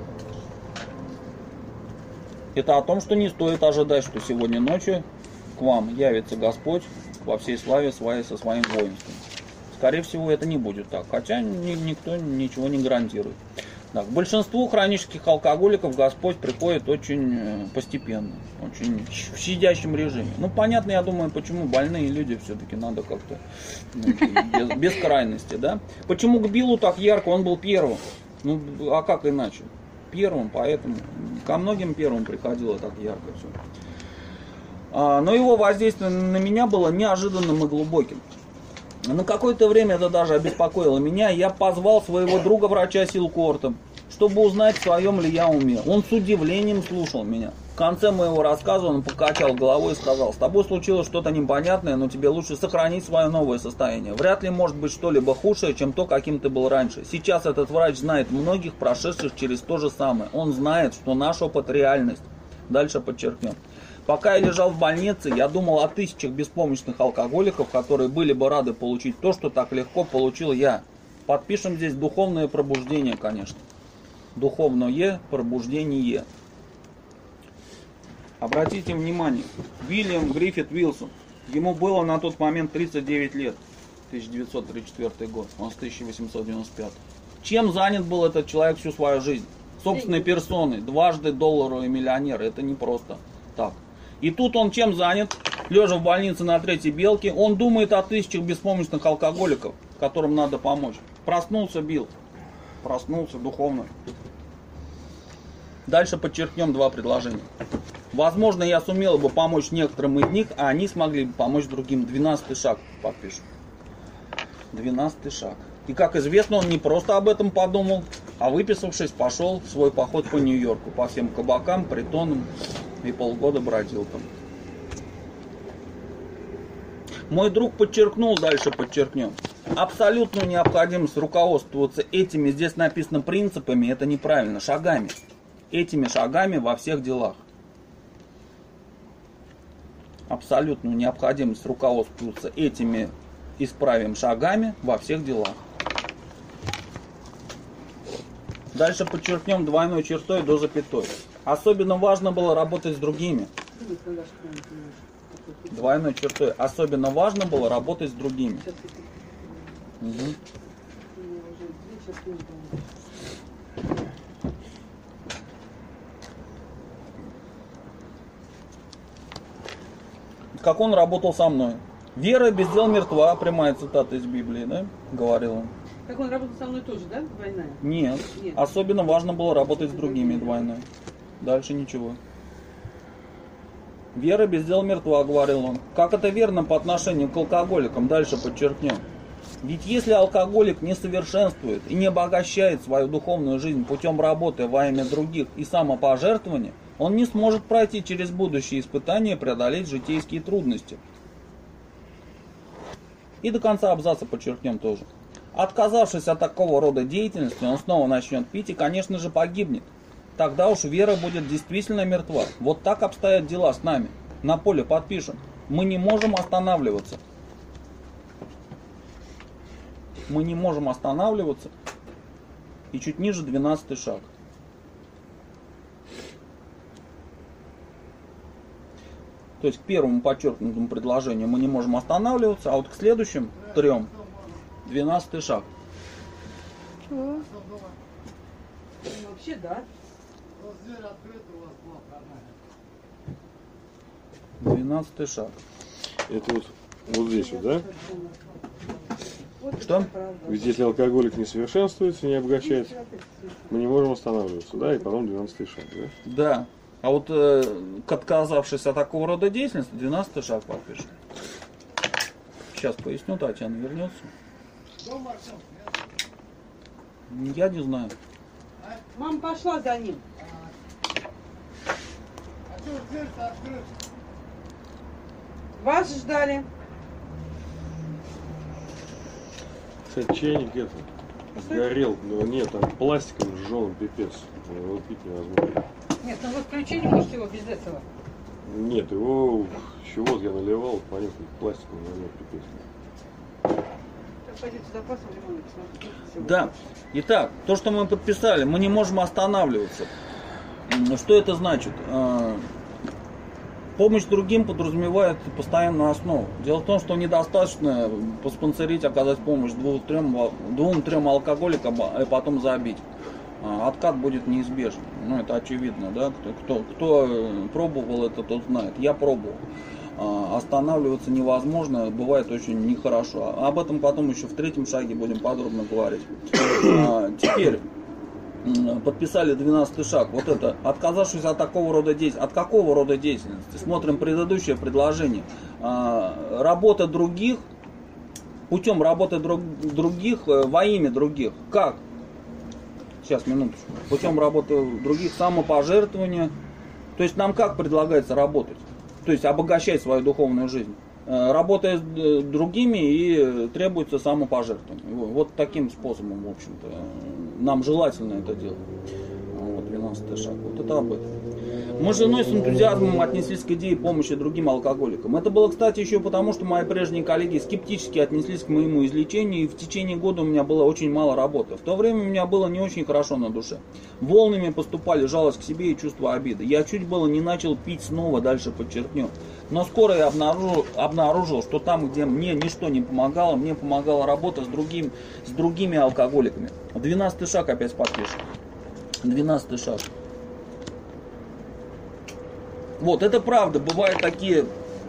Это о том, что не стоит ожидать, что сегодня ночью к вам явится Господь во всей славе своей со своим воинством. Скорее всего, это не будет так, хотя ни, никто ничего не гарантирует. Так, к большинству хронических алкоголиков Господь приходит очень постепенно, очень в щадящем режиме. Ну, понятно, я думаю, почему больные люди все-таки надо как-то ну, без, без крайности, да? Почему к Биллу так ярко, он был первым? Ну, а как иначе? Первым, поэтому ко многим первым приходило так ярко все. А, но его воздействие на меня было неожиданным и глубоким. На какое-то время это даже обеспокоило меня. Я позвал своего друга-врача Силкорта, чтобы узнать, в своем ли я уме. Он с удивлением слушал меня. конце моего рассказа он покачал головой и сказал: с тобой случилось что-то непонятное, но тебе лучше сохранить свое новое состояние. Вряд ли может быть что-либо худшее, чем то, каким ты был раньше. Сейчас этот врач знает многих, прошедших через то же самое. Он знает, что наш опыт – реальность. Дальше подчеркнем. Пока я лежал в больнице, я думал о тысячах беспомощных алкоголиков, которые были бы рады получить то, что так легко получил я. Подпишем здесь духовное пробуждение, конечно. Духовное пробуждение. Обратите внимание, Уильям Гриффит Уилсон, ему было на тот момент тридцать девять лет, тысяча девятьсот тридцать четвёртый год, он с тысяча восемьсот девяносто пятого. Чем занят был этот человек всю свою жизнь? Собственной персоной, дважды долларовый миллионер, это не просто так. И тут он чем занят? Лежа в больнице на Третьей Белке, он думает о тысячах беспомощных алкоголиков, которым надо помочь. Проснулся Билл, проснулся духовно. Дальше подчеркнем два предложения. Возможно, я сумел бы помочь некоторым из них, а они смогли бы помочь другим. Двенадцатый шаг подпишем. Двенадцатый шаг. И, как известно, он не просто об этом подумал, а выписавшись, пошел в свой поход по Нью-Йорку, по всем кабакам, притонам, и полгода бродил там. Мой друг подчеркнул, дальше подчеркнем. Абсолютную необходимость руководствоваться этими, здесь написано принципами, это неправильно, шагами. Этими шагами во всех делах. Абсолютную необходимость руководствоваться этими исправим шагами во всех делах. Дальше подчеркнем двойной чертой до запятой. Особенно важно было работать с другими. Двойной чертой. Особенно важно было работать с другими. Угу. Как он работал со мной. Вера без дел мертва, прямая цитата из Библии, да, говорил он. Как он работал со мной тоже, да, двойная? Нет. Нет. Особенно важно было работать с другими, двойной. Дальше ничего. Вера без дел мертва, говорил он. Как это верно по отношению к алкоголикам, дальше подчеркнем. Ведь если алкоголик не совершенствует и не обогащает свою духовную жизнь путем работы во имя других и самопожертвования, он не сможет пройти через будущие испытания и преодолеть житейские трудности. И до конца абзаца подчеркнем тоже. Отказавшись от такого рода деятельности, он снова начнет пить и, конечно же, погибнет. Тогда уж вера будет действительно мертва. Вот так обстоят дела с нами. На поле подпишем. Мы не можем останавливаться. Мы не можем останавливаться. И чуть ниже двенадцатый шаг. То есть к первому подчеркнутому предложению мы не можем останавливаться, а вот к следующим трем двенадцатый шаг. Чего? Ну, вообще, да. Двенадцатый шаг. Это вот, вот здесь вот, да? Вот Что? это правда. Ведь если алкоголик не совершенствуется, не обогащается, мы не можем останавливаться, да? И потом двенадцатый шаг, да? Да. А вот э, к отказавшись от такого рода деятельности, двенадцатый шаг подпишем. Сейчас поясню, Татьяна вернется. Я не знаю. Мама пошла за ним. Вас ждали. Кстати, чайник это сгорел, но нет, там пластиком сжён, пипец. Его пить невозможно. Нет, ну вы включили, может, его без этого. Нет, его еще вот я наливал, понятно, пластиком наливал, пипец. Так пойдете за запасом лимона, посмотрите. Да. Итак, то, что мы подписали, мы не можем останавливаться. Что это значит? Помощь другим подразумевает постоянную основу. Дело в том, что недостаточно поспонсорить, оказать помощь двум-трем двум-трем алкоголикам и потом забить. Откат будет неизбежен. Ну, это очевидно, да? Кто, кто, кто пробовал это, тот знает. Я пробовал. Останавливаться невозможно, бывает очень нехорошо. Об этом потом еще в третьем шаге будем подробно говорить. Теперь подписали двенадцатый шаг. Вот это, отказавшись от такого рода деятельности. От какого рода деятельности? Смотрим предыдущее предложение. Работа других, путем работы друг, других во имя других. Как? Сейчас, минуточку. Путем работы других, самопожертвования. То есть нам как предлагается работать? То есть обогащать свою духовную жизнь. Работая с другими и требуется самопожертвование. Вот таким способом, в общем-то, нам желательно это делать. Вот двенадцатый шаг. Вот это об этом. Мы с женой с энтузиазмом отнеслись к идее помощи другим алкоголикам. Это было, кстати, еще потому, что мои прежние коллеги скептически отнеслись к моему излечению, и в течение года у меня было очень мало работы. В то время у меня было не очень хорошо на душе. Волнами поступали жалость к себе и чувство обиды. Я чуть было не начал пить снова, дальше подчеркнем. Но скоро я обнаружил, обнаружил, что там, где мне ничто не помогало, мне помогала работа с, другим, с другими алкоголиками. Двенадцатый шаг опять подпишем. Двенадцатый шаг. Вот, это правда, бывают такие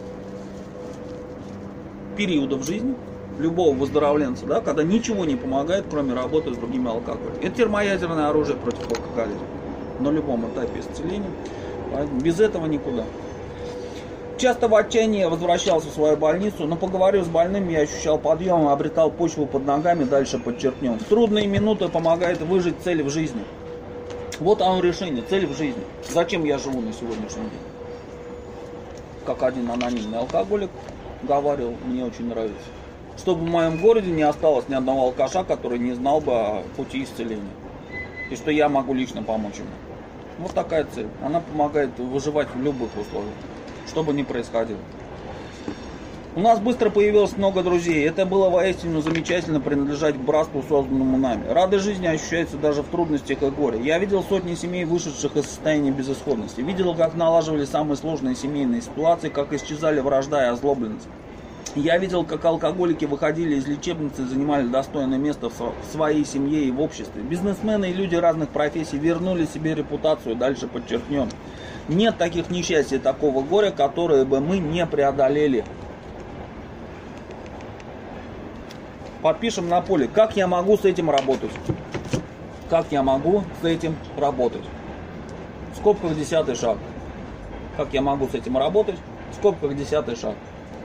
периоды в жизни любого выздоровленца, да, когда ничего не помогает, кроме работы с другими алкоголиками. Это термоядерное оружие против алкоголизма на любом этапе исцеления. Без этого никуда. Часто в отчаянии я возвращался в свою больницу, но поговорив с больным, я ощущал подъем, обретал почву под ногами, дальше подчеркнем. В трудные минуты помогает выжить цель в жизни. Вот оно решение, цель в жизни. Зачем я живу на сегодняшний день? Как один анонимный алкоголик говорил, мне очень нравится. Чтобы в моем городе не осталось ни одного алкаша, который не знал бы о пути исцеления. И что я могу лично помочь ему. Вот такая цель. Она помогает выживать в любых условиях, что бы ни происходило. У нас быстро появилось много друзей. Это было воистину замечательно принадлежать к братству, созданному нами. Радость жизни ощущается даже в трудностях и горе. Я видел сотни семей, вышедших из состояния безысходности. Видел, как налаживали самые сложные семейные ситуации, как исчезали вражда и озлобленность. Я видел, как алкоголики выходили из лечебницы и занимали достойное место в своей семье и в обществе. Бизнесмены и люди разных профессий вернули себе репутацию, дальше подчеркнем. Нет таких несчастий, такого горя, которые бы мы не преодолели. Подпишем на поле, как я могу с этим работать. Как я могу с этим работать. В скобках десятый шаг. Как я могу с этим работать. В скобках десятый шаг.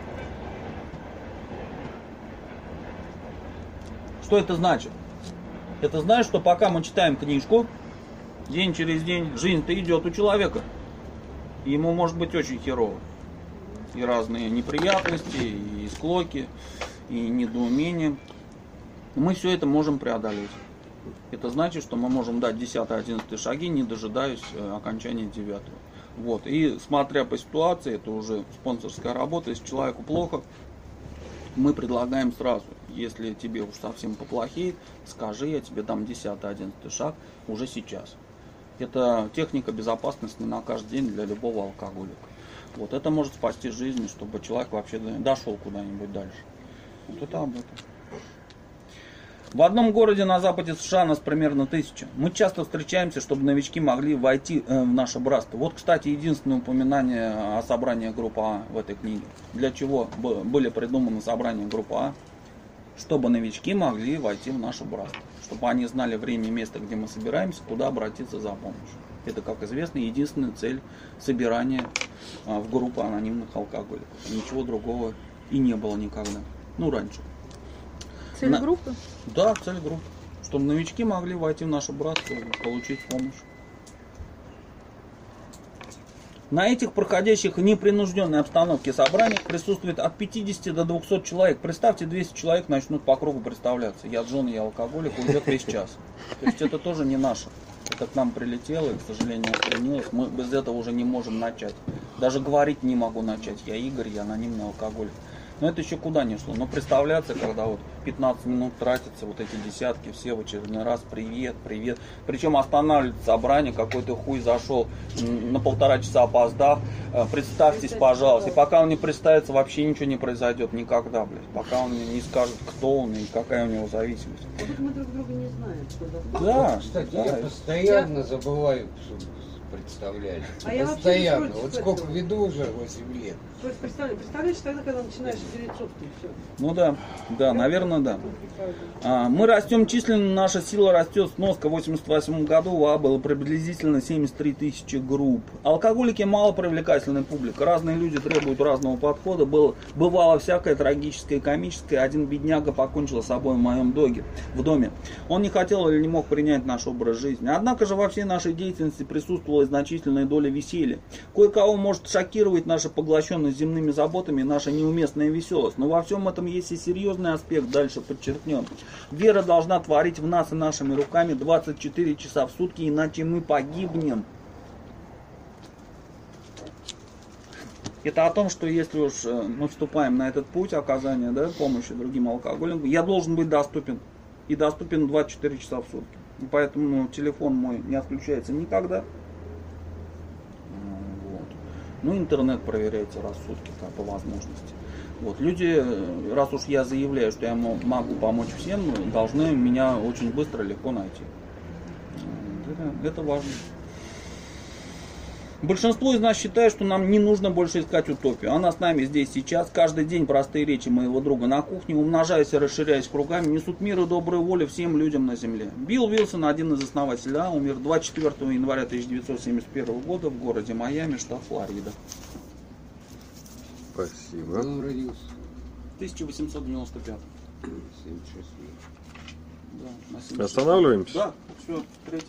Что это значит? Это значит, что пока мы читаем книжку, день через день, жизнь-то идет у человека. И ему может быть очень херово. И разные неприятности, и склоки, и недоумение. Мы все это можем преодолеть. Это значит, что мы можем дать десятый-одиннадцатый шаги, не дожидаясь окончания девятого. Вот. И смотря по ситуации, это уже спонсорская работа, если человеку плохо, мы предлагаем сразу. Если тебе уж совсем поплохеет, скажи, я тебе дам десятый-одиннадцатый шаг уже сейчас. Это техника безопасности на каждый день для любого алкоголика. Вот. Это может спасти жизнь, чтобы человек вообще дошел куда-нибудь дальше. Вот это об этом. В одном городе на западе США нас примерно тысяча. Мы часто встречаемся, чтобы новички могли войти в наше братство. Вот, кстати, единственное упоминание о собрании группы А в этой книге. Для чего были придуманы собрания группы А? Чтобы новички могли войти в наше братство. Чтобы они знали время и место, где мы собираемся, куда обратиться за помощью. Это, как известно, единственная цель собирания в группу анонимных алкоголиков. Ничего другого и не было никогда. Ну, раньше. Цель На... группы? Да, цель группы. Чтобы новички могли войти в наше братство и получить помощь. На этих проходящих в непринужденной обстановке собраниях присутствует от пятидесяти до двухсот человек. Представьте, двести человек начнут по кругу представляться. Я Джон, я алкоголик, уйдет весь час. То есть это тоже не наше. Это к нам прилетело и, к сожалению, устранилось. Мы без этого уже не можем начать. Даже говорить не могу начать. Я Игорь, я анонимный алкоголик. Но это еще куда не шло. Но представляться, когда вот пятнадцать минут тратятся, вот эти десятки, все в очередной раз, привет, привет. Причем останавливается собрание, какой-то хуй зашел, на полтора часа опоздав. Представьтесь, пожалуйста. И пока он не представится, вообще ничего не произойдет никогда, блядь. Пока он не скажет, кто он и какая у него зависимость. Мы друг друга не знаем. Кто да, Кстати, да. я постоянно забываю представлять. А я вообще Постоянно. не против Вот сколько этого. веду уже восемь лет. То есть представляешь, представляешь тогда, когда начинаешь перецовки и все. Ну да, да, наверное, да. А, мы растем численно, наша сила растет. Сноска в восемьдесят восьмом году в А было приблизительно семьдесят три тысячи групп. Алкоголики мало привлекательная публика. Разные люди требуют разного подхода. Было, бывало всякое трагическое и комическое. Один бедняга покончил с собой в моем доге, в доме. Он не хотел или не мог принять наш образ жизни. Однако же во всей нашей деятельности присутствовало унаследовалась значительная доля веселья. Кое-кого может шокировать наша поглощенность земными заботами и наша неуместная веселость. Но во всем этом есть и серьезный аспект, дальше подчеркнем. Вера должна творить в нас и нашими руками двадцать четыре часа в сутки, иначе мы погибнем. Это о том, что если уж мы вступаем на этот путь оказания, да, помощи другим алкоголикам, я должен быть доступен. И доступен двадцать четыре часа в сутки. И поэтому ну, телефон мой не отключается никогда. Вот. Ну, интернет проверяйте раз в сутки, как по возможности. Вот. Люди, раз уж я заявляю, что я могу помочь всем, должны меня очень быстро, легко найти. Это, это важно. Большинство из нас считает, что нам не нужно больше искать утопию. Она с нами здесь сейчас. Каждый день простые речи моего друга на кухне, умножаясь и расширяясь кругами, несут мир и добрую волю всем людям на земле. Билл Вилсон, один из основателей А, умер двадцать четвёртого января тысяча девятьсот семьдесят первого года в городе Майами, штат Флорида. Спасибо. Он родился тысяча восемьсот девяносто пятый. семьдесят шесть лет. Да, на семьдесят шесть. Останавливаемся? Да, все, третий.